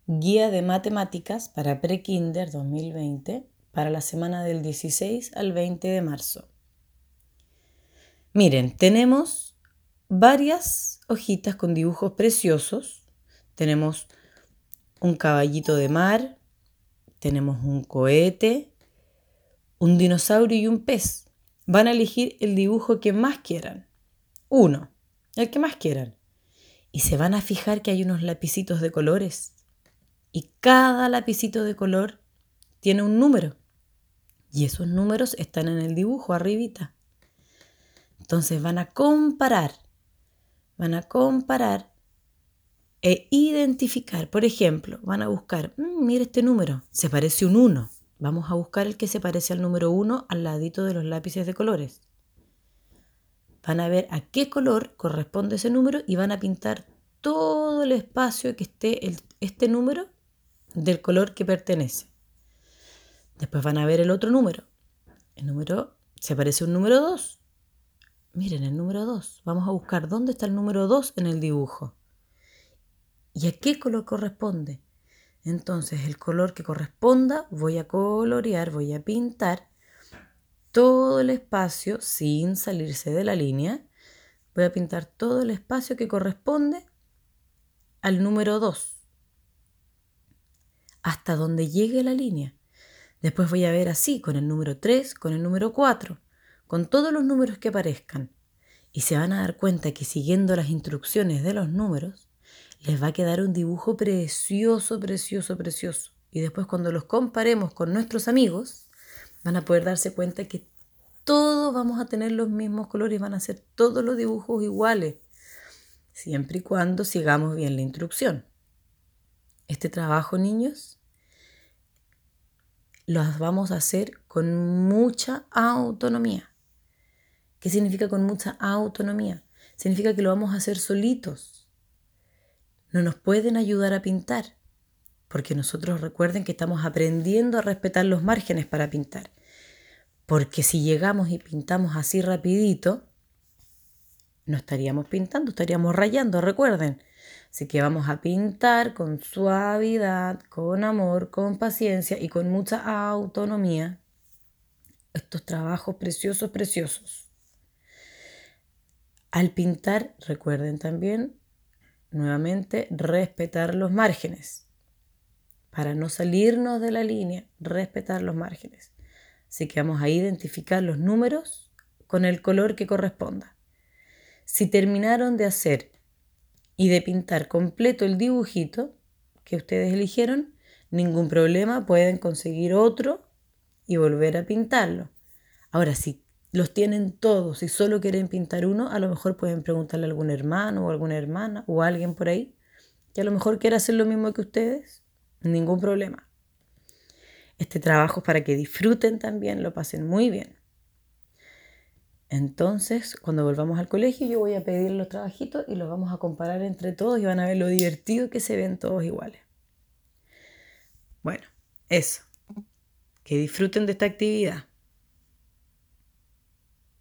Guía de Matemáticas para Pre-Kinder 2020 para la semana del 16 al 20 de marzo. Miren, tenemos varias hojitas con dibujos preciosos. Tenemos un caballito de mar, tenemos un cohete, un dinosaurio y un pez. Van a elegir el dibujo que más quieran. Uno, el que más quieran. Y se van a fijar que hay unos lapicitos de colores. Y cada lapicito de color tiene un número. Y esos números están en el dibujo arribita. Entonces van a comparar e identificar. Por ejemplo, van a buscar, mira este número, se parece un 1. Vamos a buscar el que se parece al número 1 al ladito de los lápices de colores. Van a ver a qué color corresponde ese número y van a pintar todo el espacio que esté este número del color que pertenece. Después van a ver el otro número. El número se parece a un número 2. Miren el número 2. Vamos a buscar dónde está el número 2 en el dibujo. ¿Y a qué color corresponde? Entonces el color que corresponda voy a colorear, voy a pintar todo el espacio sin salirse de la línea. Voy a pintar todo el espacio que corresponde al número 2. Hasta donde llegue la línea. Después voy a ver así, con el número 3, con el número 4, con todos los números que aparezcan. Y se van a dar cuenta que siguiendo las instrucciones de los números, les va a quedar un dibujo precioso, precioso, precioso. Y después cuando los comparemos con nuestros amigos, van a poder darse cuenta que todos vamos a tener los mismos colores, van a ser todos los dibujos iguales, siempre y cuando sigamos bien la instrucción. Este trabajo, niños, lo vamos a hacer con mucha autonomía. ¿Qué significa con mucha autonomía? Significa que lo vamos a hacer solitos. No nos pueden ayudar a pintar, porque nosotros recuerden que estamos aprendiendo a respetar los márgenes para pintar. Porque si llegamos y pintamos así rapidito, no estaríamos pintando, estaríamos rayando, recuerden. Así que vamos a pintar con suavidad, con amor, con paciencia y con mucha autonomía estos trabajos preciosos, preciosos. Al pintar, recuerden también, nuevamente, respetar los márgenes. Para no salirnos de la línea, respetar los márgenes. Así que vamos a identificar los números con el color que corresponda. Si terminaron de hacer y de pintar completo el dibujito que ustedes eligieron, ningún problema, pueden conseguir otro y volver a pintarlo. Ahora, si los tienen todos y solo quieren pintar uno, a lo mejor pueden preguntarle a algún hermano o alguna hermana o a alguien por ahí que a lo mejor quiera hacer lo mismo que ustedes, ningún problema. Este trabajo es para que disfruten también, lo pasen muy bien. Entonces, cuando volvamos al colegio, yo voy a pedir los trabajitos y los vamos a comparar entre todos y van a ver lo divertido que se ven todos iguales. Bueno, eso. Que disfruten de esta actividad.